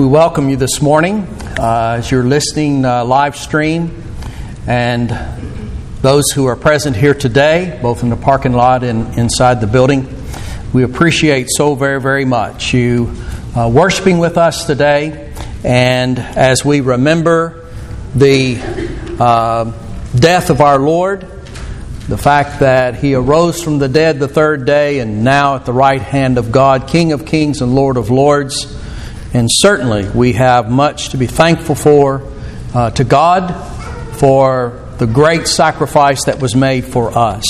We welcome you this morning as you're listening live stream, and those who are present here today, both in the parking lot and inside the building. We appreciate so very, very much you worshiping with us today, and as we remember the death of our Lord, the fact that He arose from the dead the third day and now at the right hand of God, King of kings and Lord of lords. And certainly we have much to be thankful for to God for the great sacrifice that was made for us.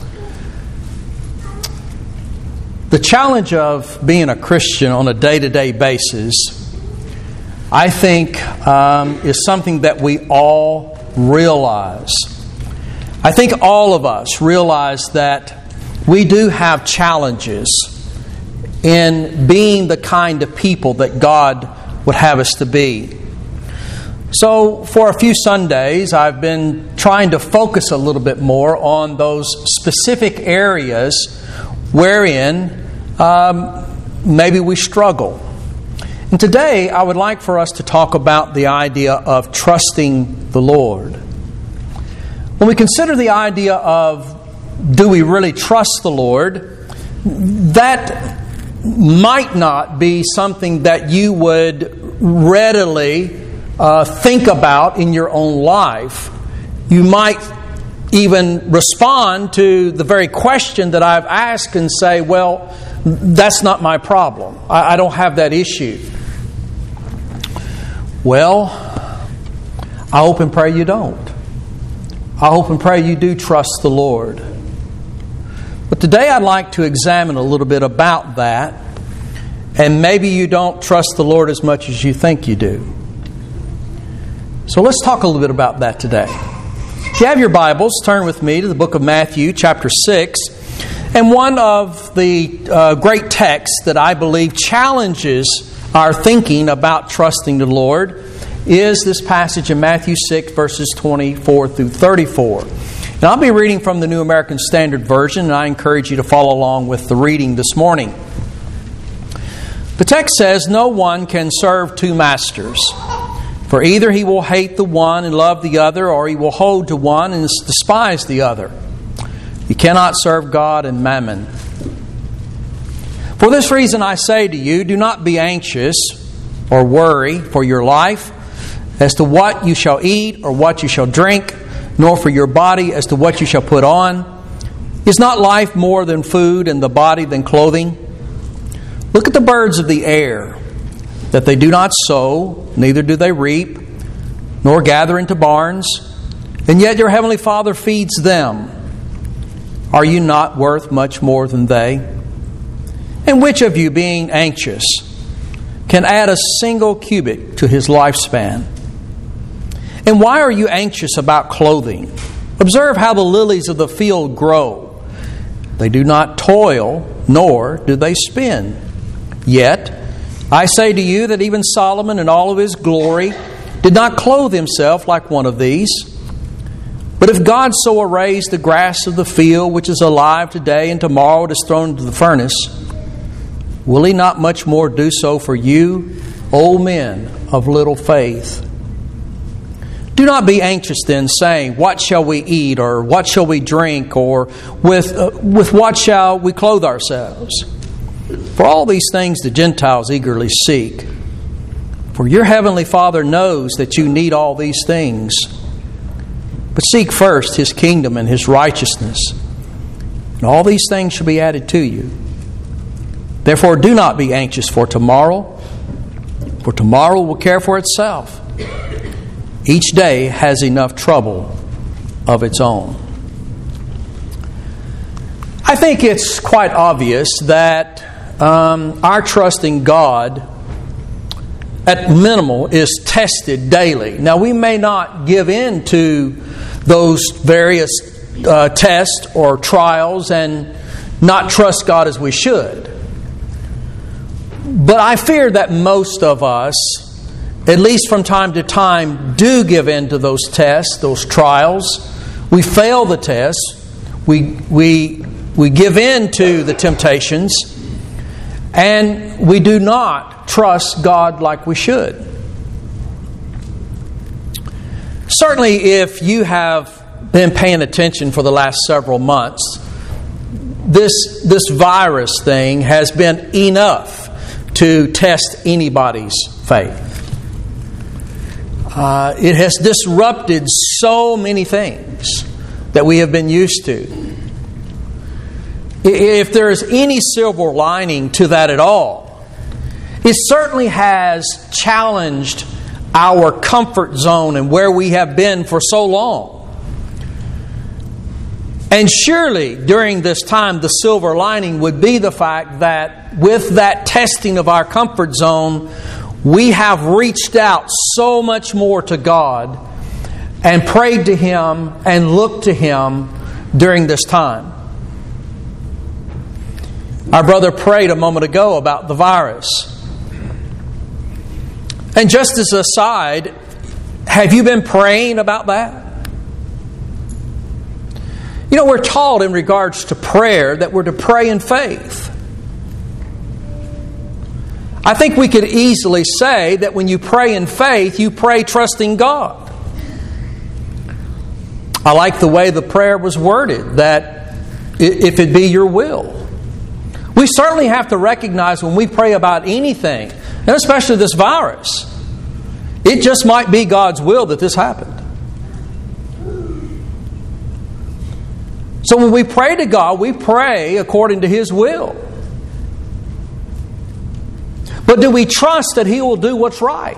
The challenge of being a Christian on a day-to-day basis, I think, is something that we all realize. I think all of us realize that we do have challenges in being the kind of people that God would have us to be. So for a few Sundays, I've been trying to focus a little bit more on those specific areas wherein maybe we struggle. And today, I would like for us to talk about the idea of trusting the Lord. When we consider the idea of do we really trust the Lord, that might not be something that you would readily think about in your own life. You might even respond to the very question that I've asked and say, well, that's not my problem. I don't have that issue. Well, I hope and pray you don't. I hope and pray you do trust the Lord. But today I'd like to examine a little bit about that. And maybe you don't trust the Lord as much as you think you do. So let's talk a little bit about that today. If you have your Bibles, turn with me to the book of Matthew, chapter 6. And one of the great texts that I believe challenges our thinking about trusting the Lord is this passage in Matthew 6, verses 24 through 34. And I'll be reading from the New American Standard Version, and I encourage you to follow along with the reading this morning. The text says, "No one can serve two masters, for either he will hate the one and love the other, or he will hold to one and despise the other. You cannot serve God and mammon. For this reason I say to you, do not be anxious or worry for your life as to what you shall eat or what you shall drink, nor for your body as to what you shall put on. Is not life more than food and the body than clothing? Look at the birds of the air, that they do not sow, neither do they reap, nor gather into barns, and yet your heavenly Father feeds them. Are you not worth much more than they? And which of you, being anxious, can add a single cubit to his lifespan? And why are you anxious about clothing? Observe how the lilies of the field grow. They do not toil, nor do they spin. Yet, I say to you that even Solomon in all of his glory did not clothe himself like one of these. But if God so arrays the grass of the field, which is alive today and tomorrow it is thrown into the furnace, will He not much more do so for you, O men of little faith? Do not be anxious then, saying, what shall we eat, or what shall we drink, or with what shall we clothe ourselves? For all these things the Gentiles eagerly seek. For your heavenly Father knows that you need all these things. But seek first His kingdom and His righteousness, and all these things shall be added to you. Therefore do not be anxious for tomorrow will care for itself. Each day has enough trouble of its own." I think it's quite obvious that our trust in God, at minimal, is tested daily. Now, we may not give in to those various tests or trials and not trust God as we should. But I fear that most of us, at least from time to time, do give in to those tests, those trials. We fail the tests. We give in to the temptations. And we do not trust God like we should. Certainly, if you have been paying attention for the last several months, this virus thing has been enough to test anybody's faith. It has disrupted so many things that we have been used to. If there is any silver lining to that at all, it certainly has challenged our comfort zone and where we have been for so long. And surely during this time the silver lining would be the fact that with that testing of our comfort zone, we have reached out so much more to God and prayed to Him and looked to Him during this time. Our brother prayed a moment ago about the virus. And just as an aside, have you been praying about that? You know, we're taught in regards to prayer that we're to pray in faith. I think we could easily say that when you pray in faith, you pray trusting God. I like the way the prayer was worded, that if it be your will. We certainly have to recognize when we pray about anything, and especially this virus, it just might be God's will that this happened. So when we pray to God, we pray according to His will. But do we trust that He will do what's right?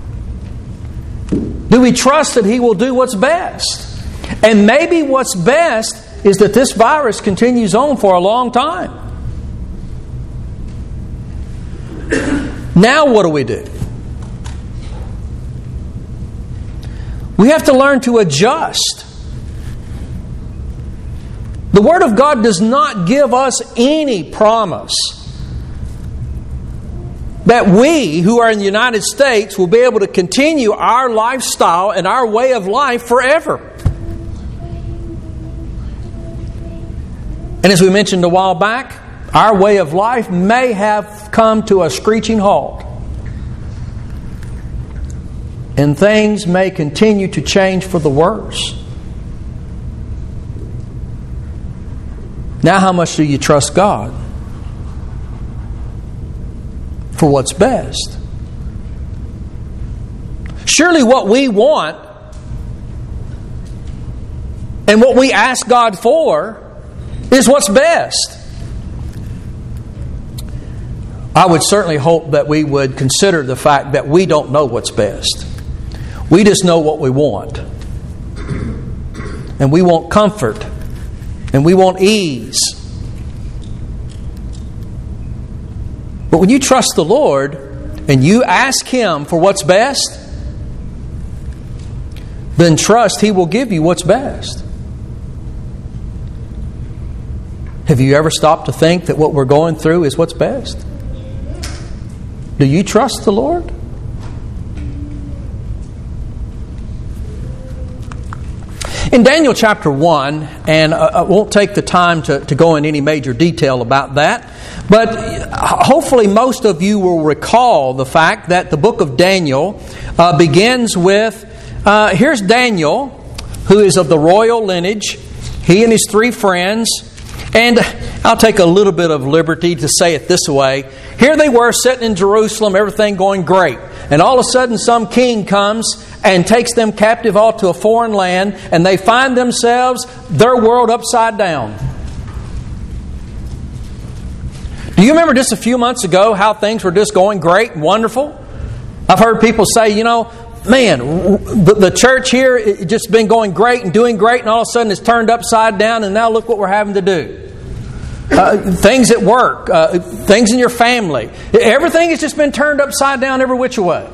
Do we trust that He will do what's best? And maybe what's best is that this virus continues on for a long time. Now what do we do? We have to learn to adjust. The Word of God does not give us any promise that we who are in the United States will be able to continue our lifestyle and our way of life forever. And as we mentioned a while back, our way of life may have come to a screeching halt. And things may continue to change for the worse. Now, how much do you trust God for what's best? Surely what we want and what we ask God for is what's best. I would certainly hope that we would consider the fact that we don't know what's best. We just know what we want. And we want comfort. And we want ease. But when you trust the Lord and you ask Him for what's best, then trust He will give you what's best. Have you ever stopped to think that what we're going through is what's best? Do you trust the Lord? In Daniel chapter 1, and I won't take the time to go in any major detail about that, but hopefully most of you will recall the fact that the book of Daniel begins with, here's Daniel, who is of the royal lineage, he and his 3 friends, and I'll take a little bit of liberty to say it this way. Here they were sitting in Jerusalem, everything going great. And all of a sudden some king comes and takes them captive all to a foreign land, and they find themselves, their world upside down. Do you remember just a few months ago how things were just going great and wonderful? I've heard people say, you know, man, the church here it's just been going great and doing great, and all of a sudden it's turned upside down, and now look what we're having to do. Things at work, things in your family. Everything has just been turned upside down every which way.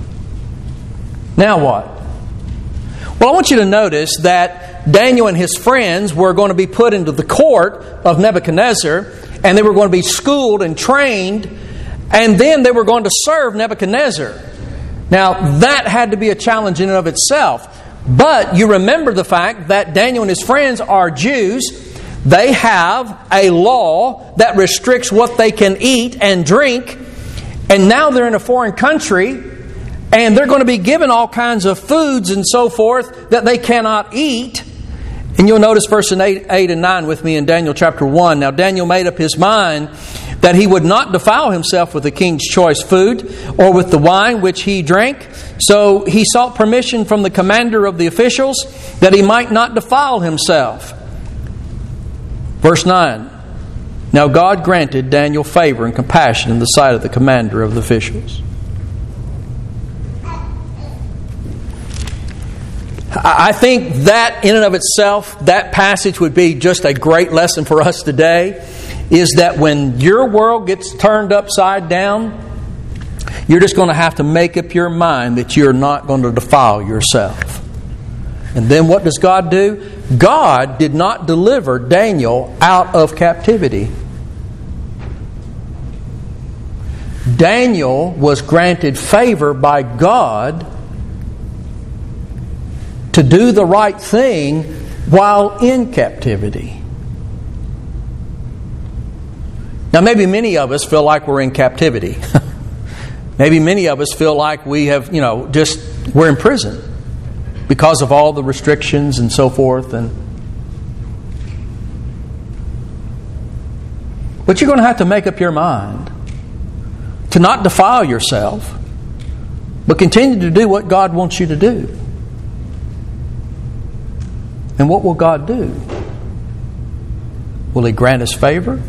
Now what? Well, I want you to notice that Daniel and his friends were going to be put into the court of Nebuchadnezzar, and they were going to be schooled and trained, and then they were going to serve Nebuchadnezzar. Now, that had to be a challenge in and of itself. But you remember the fact that Daniel and his friends are Jews. They have a law that restricts what they can eat and drink. And now they're in a foreign country, and they're going to be given all kinds of foods and so forth that they cannot eat. And you'll notice verses 8 and 9 with me in Daniel chapter 1. Now Daniel made up his mind that he would not defile himself with the king's choice food or with the wine which he drank. So he sought permission from the commander of the officials that he might not defile himself. Verse 9. Now God granted Daniel favor and compassion in the sight of the commander of the officials. I think that in and of itself, that passage would be just a great lesson for us today, is that when your world gets turned upside down, you're just going to have to make up your mind that you're not going to defile yourself. And then what does God do? God did not deliver Daniel out of captivity. Daniel was granted favor by God to do the right thing while in captivity. Now, maybe many of us feel like we're in captivity. Maybe many of us feel like we have, we're in prison because of all the restrictions and so forth. But you're going to have to make up your mind to not defile yourself, but continue to do what God wants you to do. And what will God do? Will He grant us favor?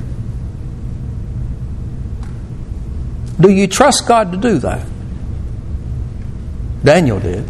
Do you trust God to do that? Daniel did.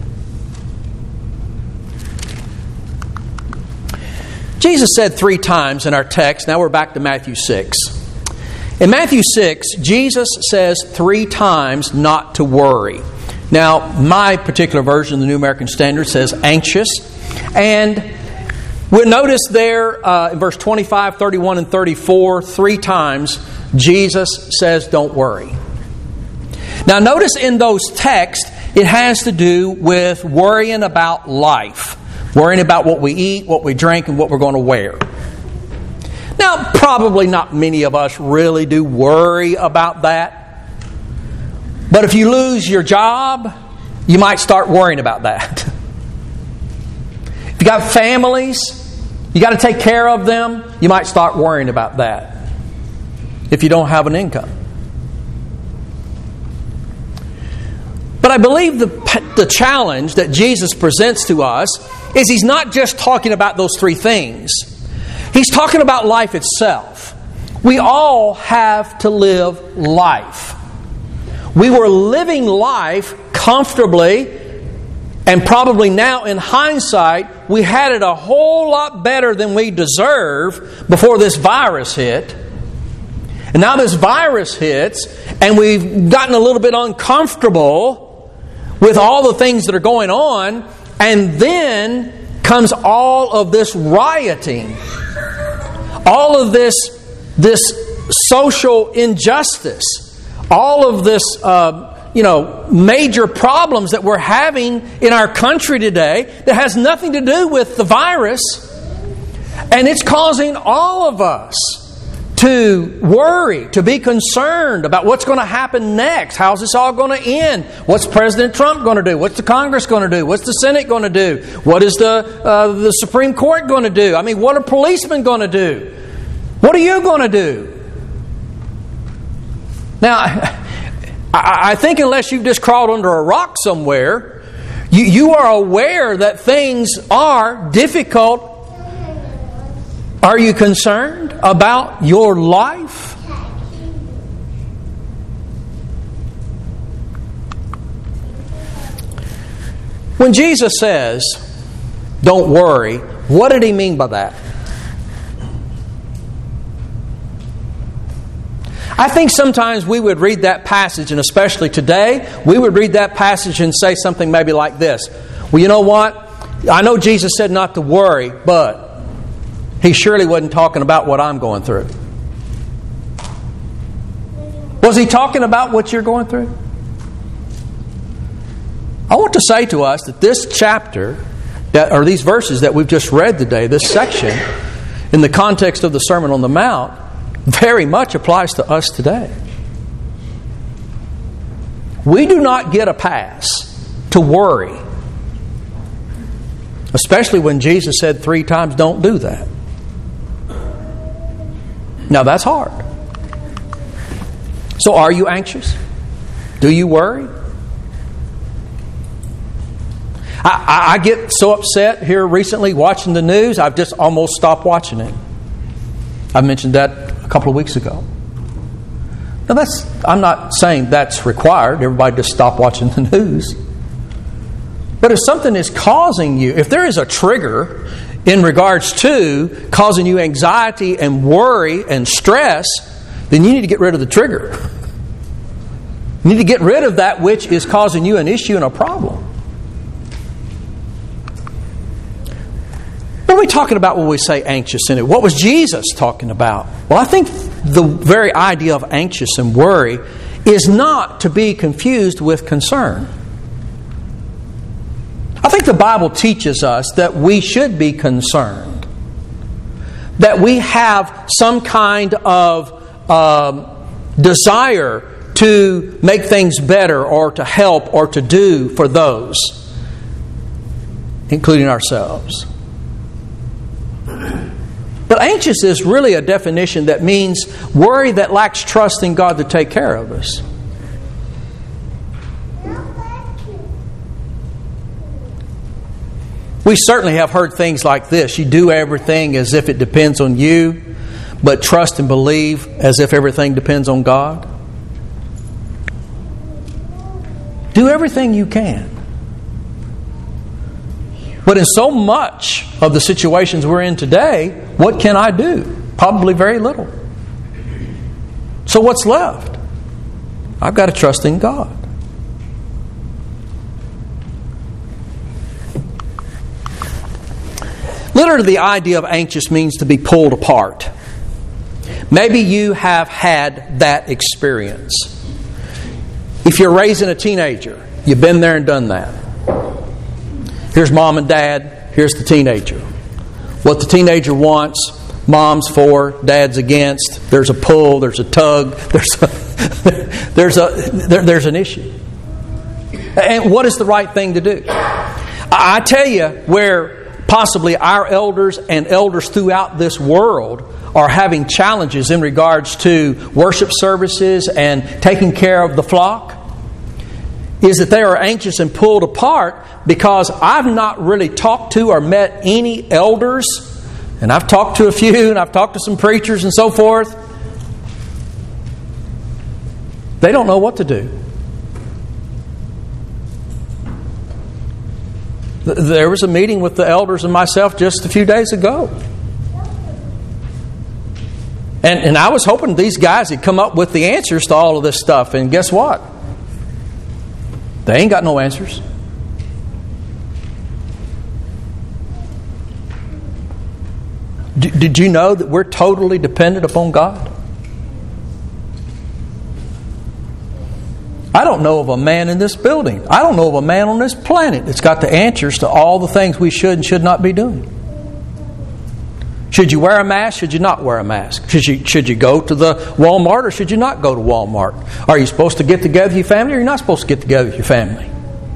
Jesus said 3 times in our text. Now we're back to Matthew 6. In Matthew 6, Jesus says 3 times not to worry. Now, my particular version, the New American Standard, says anxious. And we'll notice there in verse 25, 31, and 34, 3 times Jesus says don't worry. Now notice in those texts, it has to do with worrying about life. Worrying about what we eat, what we drink, and what we're going to wear. Now, probably not many of us really do worry about that. But if you lose your job, you might start worrying about that. If you got families, you got to take care of them, you might start worrying about that if you don't have an income. But I believe the challenge that Jesus presents to us is He's not just talking about those 3 things. He's talking about life itself. We all have to live life. We were living life comfortably, and probably now in hindsight, we had it a whole lot better than we deserve before this virus hit. And now this virus hits, and we've gotten a little bit uncomfortable with all the things that are going on, and then comes all of this rioting, all of this social injustice, all of this major problems that we're having in our country today that has nothing to do with the virus, and it's causing all of us to worry, to be concerned about what's going to happen next. How's this all going to end? What's President Trump going to do? What's the Congress going to do? What's the Senate going to do? What is the Supreme Court going to do? I mean, what are policemen going to do? What are you going to do? Now, I think unless you've just crawled under a rock somewhere, you are aware that things are difficult. Are you concerned about your life? When Jesus says, don't worry, what did He mean by that? I think sometimes we would read that passage, and especially today, we would read that passage and say something maybe like this. Well, you know what? I know Jesus said not to worry, but He surely wasn't talking about what I'm going through. Was He talking about what you're going through? I want to say to us that this chapter, or these verses that we've just read today, this section, in the context of the Sermon on the Mount, very much applies to us today. We do not get a pass to worry. Especially when Jesus said 3 times, don't do that. Now that's hard. So are you anxious? Do you worry? I get so upset here recently watching the news, I've just almost stopped watching it. I mentioned that a couple of weeks ago. Now I'm not saying that's required. Everybody just stop watching the news. But if something is causing you, if there is a trigger in regards to causing you anxiety and worry and stress, then you need to get rid of the trigger. You need to get rid of that which is causing you an issue and a problem. What are we talking about when we say anxious in it? What was Jesus talking about? Well, I think the very idea of anxious and worry is not to be confused with concern. I think the Bible teaches us that we should be concerned. That we have some kind of desire to make things better or to help or to do for those, including ourselves. But anxious is really a definition that means worry that lacks trust in God to take care of us. We certainly have heard things like this. You do everything as if it depends on you, but trust and believe as if everything depends on God. Do everything you can. But in so much of the situations we're in today, what can I do? Probably very little. So what's left? I've got to trust in God. Literally, the idea of anxious means to be pulled apart. Maybe you have had that experience. If you're raising a teenager, you've been there and done that. Here's mom and dad, here's the teenager. What the teenager wants, mom's for, dad's against. There's a pull, there's a tug, there's an issue. And what is the right thing to do? I tell you where possibly our elders and elders throughout this world are having challenges in regards to worship services and taking care of the flock, is that they are anxious and pulled apart because I've not really talked to or met any elders, and I've talked to a few, and I've talked to some preachers and so forth. They don't know what to do. There was a meeting with the elders and myself just a few days ago. And I was hoping these guys had come up with the answers to all of this stuff. And guess what? They ain't got no answers. Did you know that we're totally dependent upon God? I don't know of a man in this building. I don't know of a man on this planet that's got the answers to all the things we should and should not be doing. Should you wear a mask? Should you not wear a mask? Should you go to the Walmart or should you not go to Walmart? Are you supposed to get together with your family or you're not supposed to get together with your family?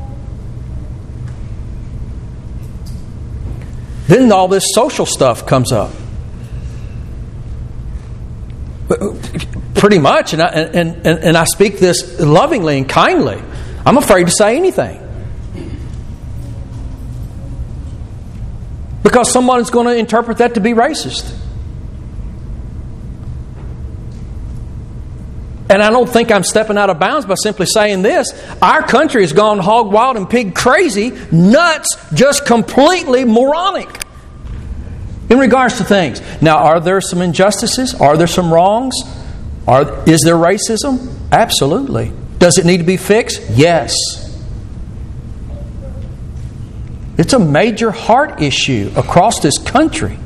Then all this social stuff comes up. Pretty much, and I speak this lovingly and kindly, I'm afraid to say anything. Because someone is going to interpret that to be racist. And I don't think I'm stepping out of bounds by simply saying this. Our country has gone hog wild and pig crazy, nuts, just completely moronic in regards to things. Now, are there some injustices? Are there some wrongs? Is there racism? Absolutely. Does it need to be fixed? Yes. It's a major heart issue across this country.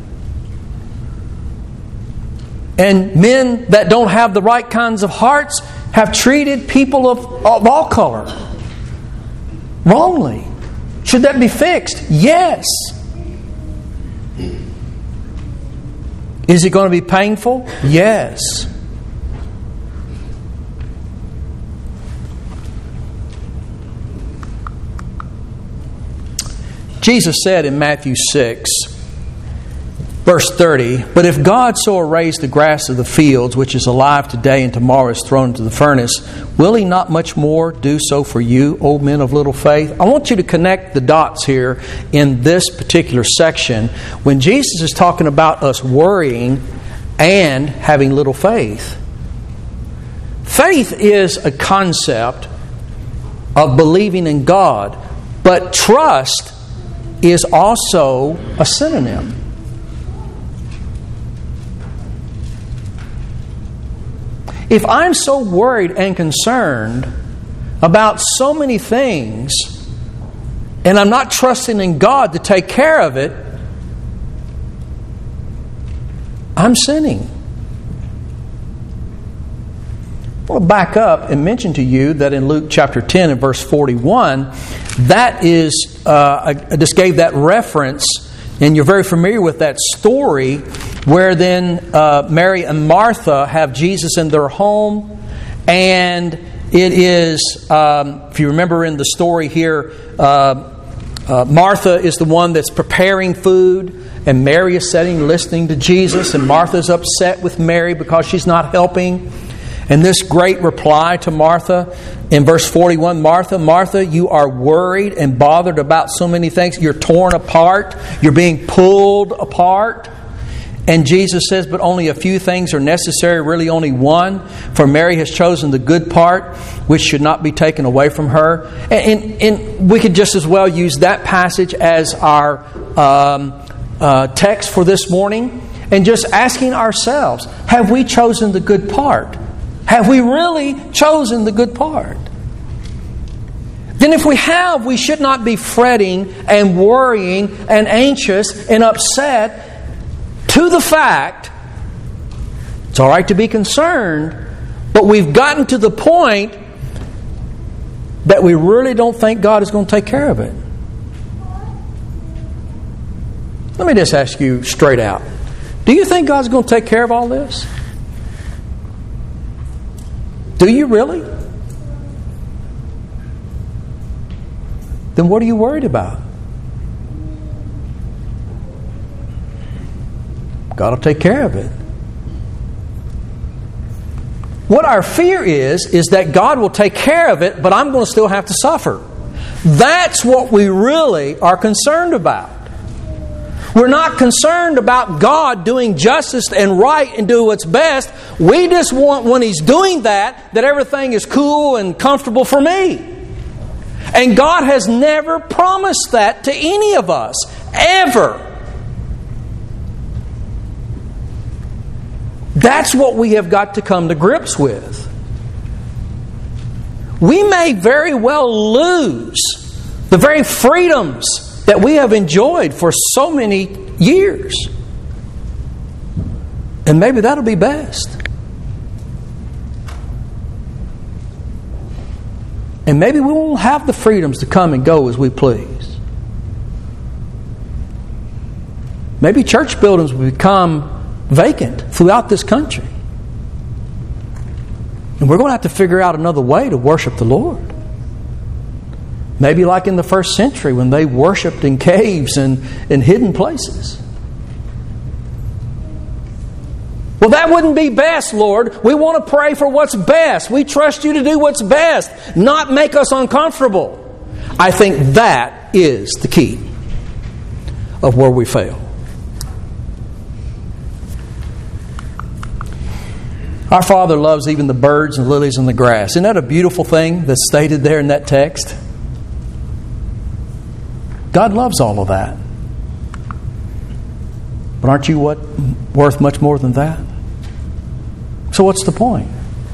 And men that don't have the right kinds of hearts have treated people of all color wrongly. Should that be fixed? Yes. Is it going to be painful? Yes. Jesus said in Matthew 6, verse 30, "But if God so arrays the grass of the fields, which is alive today and tomorrow is thrown into the furnace, will He not much more do so for you, O men of little faith?" I want you to connect the dots here in this particular section when Jesus is talking about us worrying and having little faith. Faith is a concept of believing in God, but trust is also a synonym. If I'm so worried and concerned about so many things and I'm not trusting in God to take care of it, I'm sinning. I want to back up and mention to you that in Luke chapter 10 and verse 41, that is, I just gave that reference, and you're very familiar with that story, where then Mary and Martha have Jesus in their home, and it is, if you remember in the story here, Martha is the one that's preparing food, and Mary is sitting listening to Jesus, and Martha's upset with Mary because she's not helping. And this great reply to Martha in verse 41, "Martha, Martha, you are worried and bothered about so many things. You're torn apart. You're being pulled apart." And Jesus says, "But only a few things are necessary, really only one. For Mary has chosen the good part, which should not be taken away from her." And we could just as well use that passage as our text for this morning. And just asking ourselves, have we chosen the good part? Have we really chosen the good part? Then if we have, we should not be fretting and worrying and anxious and upset to the fact it's all right to be concerned, but we've gotten to the point that we really don't think God is going to take care of it. Let me just ask you straight out. Do you think God's going to take care of all this? Do you really? Then what are you worried about? God will take care of it. What our fear is that God will take care of it, but I'm going to still have to suffer. That's what we really are concerned about. We're not concerned about God doing justice and right and doing what's best. We just want, when He's doing that everything is cool and comfortable for me. And God has never promised that to any of us, ever. That's what we have got to come to grips with. We may very well lose the very freedoms that we have enjoyed for so many years. And maybe that'll be best. And maybe we won't have the freedoms to come and go as we please. Maybe church buildings will become vacant throughout this country. And we're going to have to figure out another way to worship the Lord. Maybe like in the first century when they worshipped in caves and in hidden places. Well, that wouldn't be best, Lord. We want to pray for what's best. We trust You to do what's best, not make us uncomfortable. I think that is the key of where we fail. Our Father loves even the birds and lilies and the grass. Isn't that a beautiful thing that's stated there in that text? God loves all of that. But aren't you worth much more than that? So what's the point?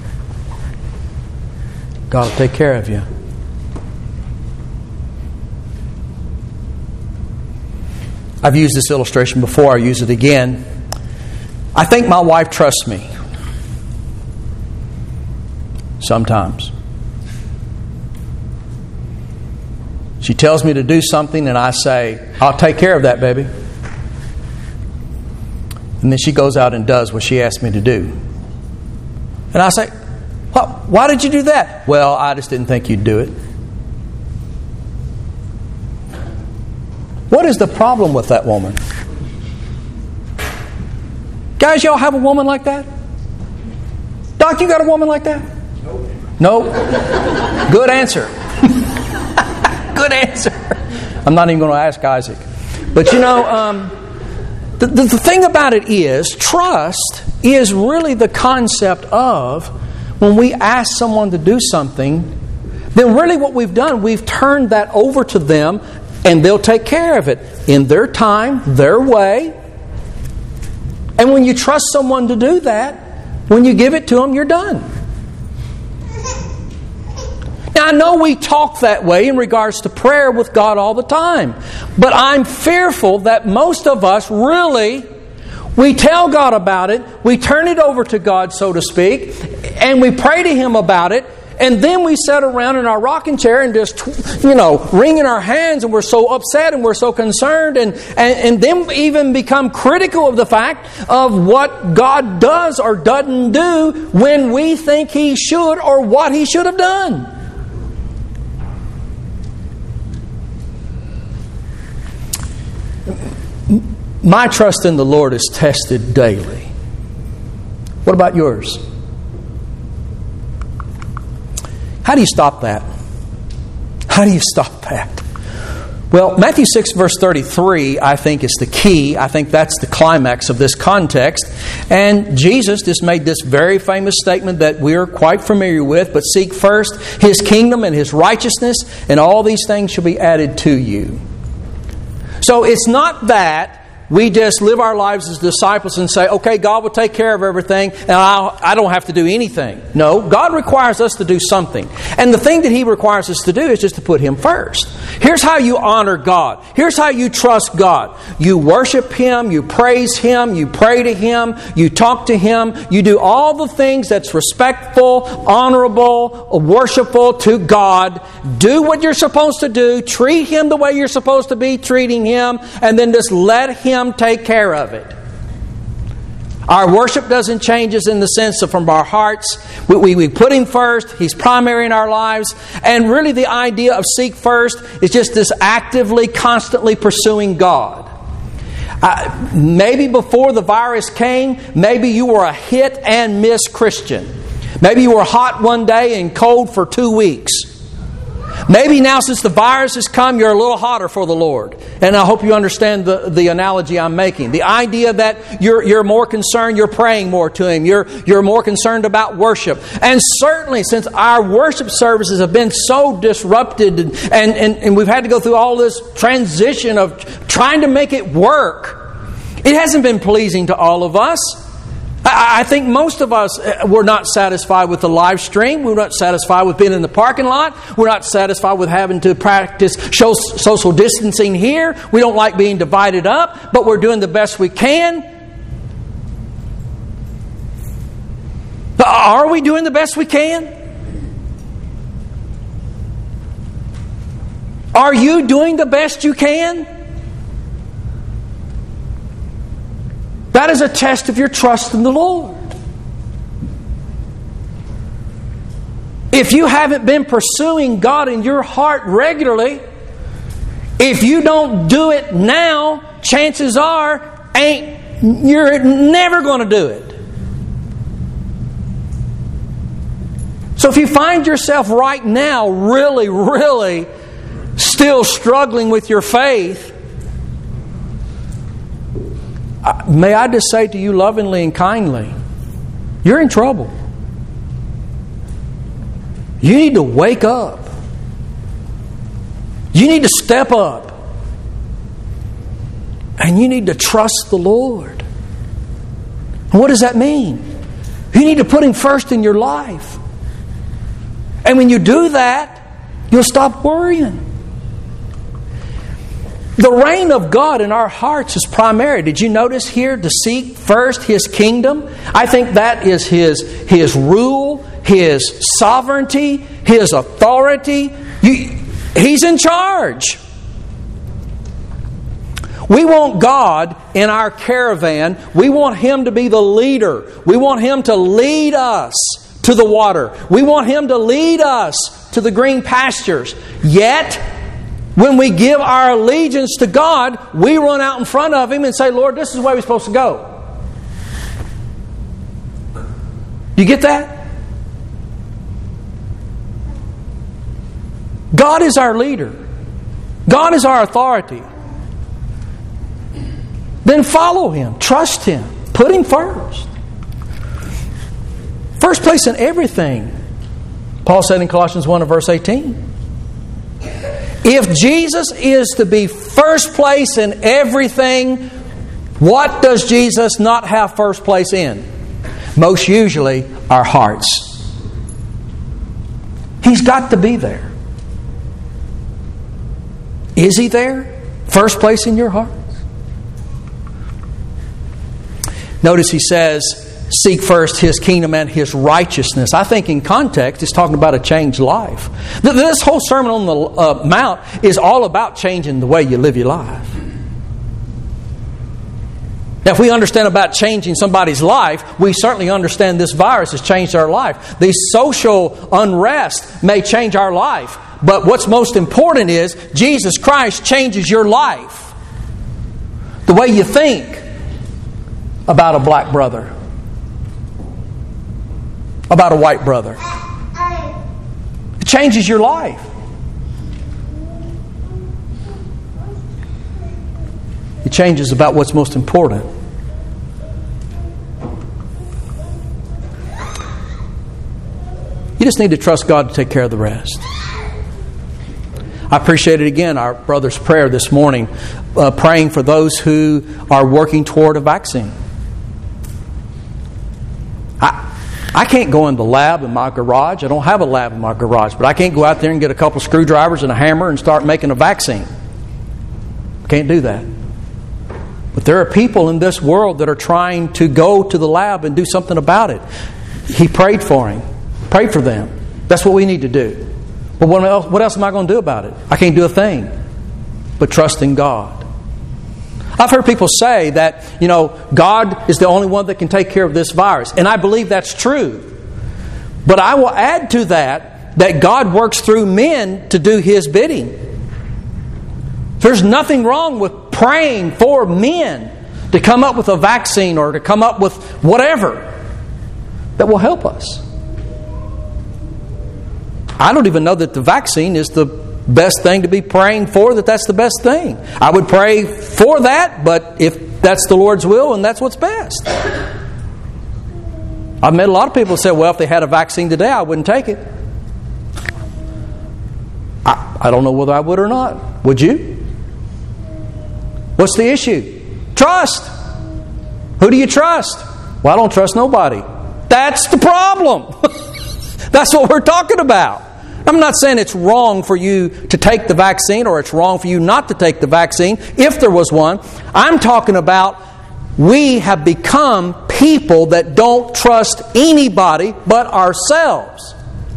God will take care of you. I've used this illustration before. I'll use it again. I think my wife trusts me. Sometimes. She tells me to do something and I say, "I'll take care of that, baby." And then she goes out and does what she asked me to do. And I say, "Why did you do that?" "Well, I just didn't think you'd do it." What is the problem with that woman? Guys, y'all have a woman like that? Doc, you got a woman like that? Nope. Good answer. Good answer. I'm not even going to ask Isaac. But you know, the thing about it is, trust is really the concept of when we ask someone to do something, then really what we've done, we've turned that over to them and they'll take care of it in their time, their way. And when you trust someone to do that, when you give it to them, you're done. Now, I know we talk that way in regards to prayer with God all the time. But I'm fearful that most of us really, we tell God about it, we turn it over to God, so to speak, and we pray to Him about it, and then we sit around in our rocking chair and just, wringing our hands, and we're so upset and we're so concerned, and then even become critical of the fact of what God does or doesn't do when we think He should or what He should have done. My trust in the Lord is tested daily. What about yours? How do you stop that? How do you stop that? Well, Matthew 6 verse 33, I think, is the key. I think that's the climax of this context. And Jesus just made this very famous statement that we're quite familiar with, but seek first His kingdom and His righteousness, and all these things shall be added to you. So it's not that we just live our lives as disciples and say, okay, God will take care of everything and I don't have to do anything. No, God requires us to do something. And the thing that He requires us to do is just to put Him first. Here's how you honor God. Here's how you trust God. You worship Him, you praise Him, you pray to Him, you talk to Him, you do all the things that's respectful, honorable, worshipful to God. Do what you're supposed to do, treat Him the way you're supposed to be treating Him, and then just let Him take care of it. Our worship doesn't change us in the sense of from our hearts. We put Him first. He's primary in our lives. And really the idea of seek first is just this actively, constantly pursuing God. Maybe before the virus came, maybe you were a hit and miss Christian. Maybe you were hot one day and cold for 2 weeks. Maybe now since the virus has come, you're a little hotter for the Lord. And I hope you understand the analogy I'm making. The idea that you're more concerned, you're praying more to Him. You're more concerned about worship. And certainly since our worship services have been so disrupted and we've had to go through all this transition of trying to make it work, it hasn't been pleasing to all of us. I think most of us were not satisfied with the live stream. We're not satisfied with being in the parking lot. We're not satisfied with having to practice social distancing here. We don't like being divided up, but we're doing the best we can. But are we doing the best we can? Are you doing the best you can? That is a test of your trust in the Lord. If you haven't been pursuing God in your heart regularly, if you don't do it now, chances are you're never going to do it. So if you find yourself right now really still struggling with your faith, may I just say to you lovingly and kindly, you're in trouble. You need to wake up. You need to step up. And you need to trust the Lord. And what does that mean? You need to put Him first in your life. And when you do that, you'll stop worrying. The reign of God in our hearts is primary. Did you notice here to seek first His kingdom? I think that is His rule, His sovereignty, His authority. He's in charge. We want God in our caravan. We want Him to be the leader. We want Him to lead us to the water. We want Him to lead us to the green pastures. Yet, When we give our allegiance to God, we run out in front of Him and say, Lord, this is the way we're supposed to go. You get that? God is our leader. God is our authority. Then follow Him. Trust Him. Put Him first. First place in everything. Paul said in Colossians 1 and verse 18. If Jesus is to be first place in everything, what does Jesus not have first place in? Most usually, our hearts. He's got to be there. Is He there? First place in your heart? Notice he says, seek first His kingdom and His righteousness. I think in context, it's talking about a changed life. This whole Sermon on the Mount is all about changing the way you live your life. Now, if we understand about changing somebody's life, we certainly understand this virus has changed our life. The social unrest may change our life. But what's most important is Jesus Christ changes your life. The way you think about a black brother, about a white brother. It changes your life. It changes about what's most important. You just need to trust God to take care of the rest. I appreciated again our brother's prayer this morning, praying for those who are working toward a vaccine. I can't go in the lab in my garage. I don't have a lab in my garage, but I can't go out there and get a couple screwdrivers and a hammer and start making a vaccine. Can't do that. But there are people in this world that are trying to go to the lab and do something about it. He prayed for him. Prayed for them. That's what we need to do. But what else am I going to do about it? I can't do a thing but trust in God. I've heard people say that, God is the only one that can take care of this virus. And I believe that's true. But I will add to that God works through men to do His bidding. There's nothing wrong with praying for men to come up with a vaccine or to come up with whatever that will help us. I don't even know that the vaccine is the best thing to be praying for, that's the best thing. I would pray for that, but if that's the Lord's will and that's what's best. I've met a lot of people who say, well, if they had a vaccine today, I wouldn't take it. I don't know whether I would or not. Would you? What's the issue? Trust. Who do you trust? Well, I don't trust nobody. That's the problem. That's what we're talking about. I'm not saying it's wrong for you to take the vaccine or it's wrong for you not to take the vaccine, if there was one. I'm talking about we have become people that don't trust anybody but ourselves.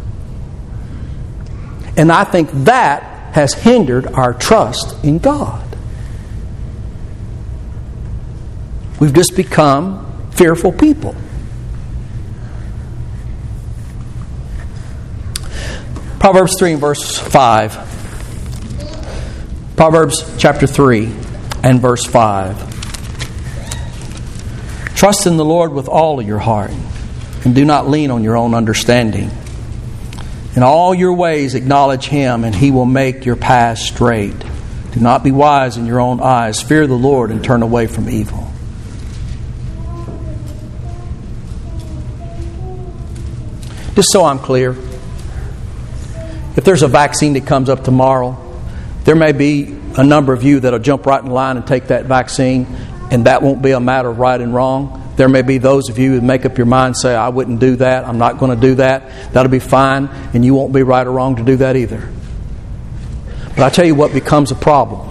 And I think that has hindered our trust in God. We've just become fearful people. Proverbs 3 and verse 5. Proverbs chapter 3 and verse 5. Trust in the Lord with all of your heart, and do not lean on your own understanding. In all your ways acknowledge Him, and He will make your paths straight. Do not be wise in your own eyes. Fear the Lord and turn away from evil. Just so I'm clear, if there's a vaccine that comes up tomorrow, there may be a number of you that'll jump right in line and take that vaccine, and that won't be a matter of right and wrong. There may be those of you who make up your mind and say, I wouldn't do that, I'm not going to do that. That'll be fine, and you won't be right or wrong to do that either. But I tell you what becomes a problem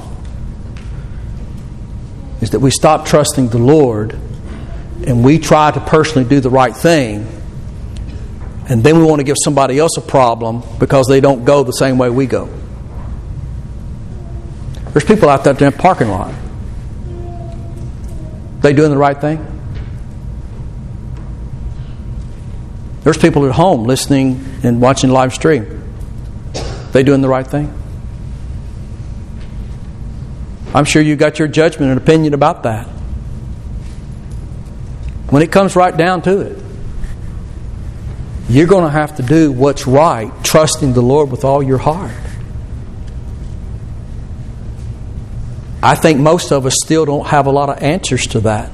is that we stop trusting the Lord and we try to personally do the right thing, and then we want to give somebody else a problem because they don't go the same way we go. There's people out there in the parking lot. They doing the right thing? There's people at home listening and watching live stream. They doing the right thing? I'm sure you got your judgment and opinion about that. When it comes right down to it, you're going to have to do what's right, trusting the Lord with all your heart. I think most of us still don't have a lot of answers to that.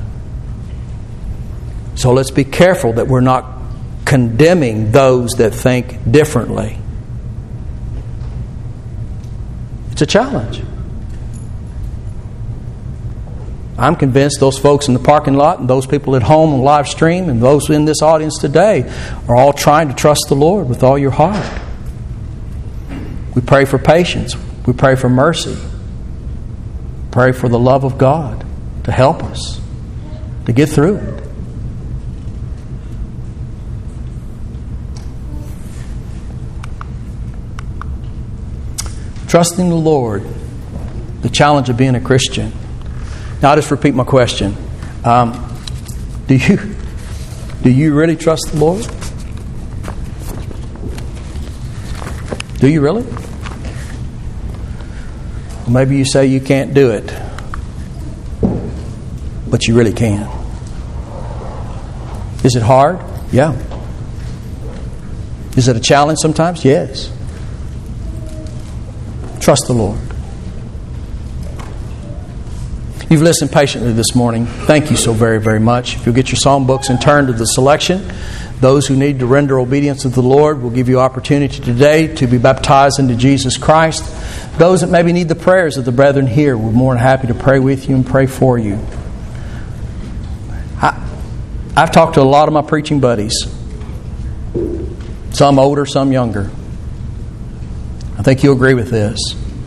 So let's be careful that we're not condemning those that think differently. It's a challenge. I'm convinced those folks in the parking lot and those people at home on live stream and those in this audience today are all trying to trust the Lord with all your heart. We pray for patience. We pray for mercy. Pray for the love of God to help us to get through it. Trusting the Lord, the challenge of being a Christian. Now I'll just repeat my question. Do you really trust the Lord? Do you really? Maybe you say you can't do it, but you really can. Is it hard? Yeah. Is it a challenge sometimes? Yes. Trust the Lord. You've listened patiently this morning. Thank you so very, very much. If you'll get your psalm books and turn to the selection, those who need to render obedience to the Lord will give you opportunity today to be baptized into Jesus Christ. Those that maybe need the prayers of the brethren here, we're more than happy to pray with you and pray for you. I've talked to a lot of my preaching buddies. Some older, some younger. I think you'll agree with this.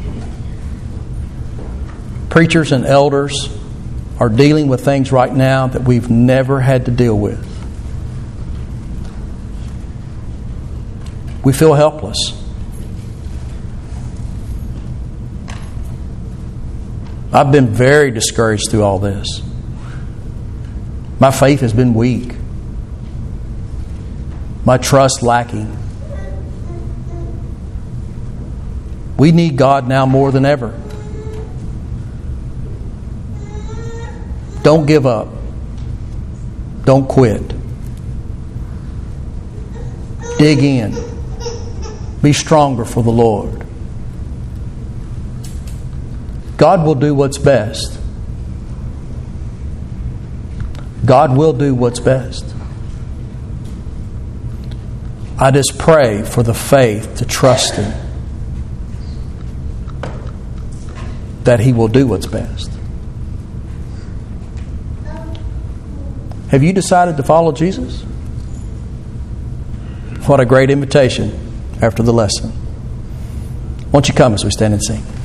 Preachers and elders are dealing with things right now that we've never had to deal with. We feel helpless. I've been very discouraged through all this. My faith has been weak. My trust lacking. We need God now more than ever. Don't give up. Don't quit. Dig in. Be stronger for the Lord. God will do what's best. God will do what's best. I just pray for the faith to trust Him that He will do what's best. Have you decided to follow Jesus? What a great invitation after the lesson. Won't you come as we stand and sing?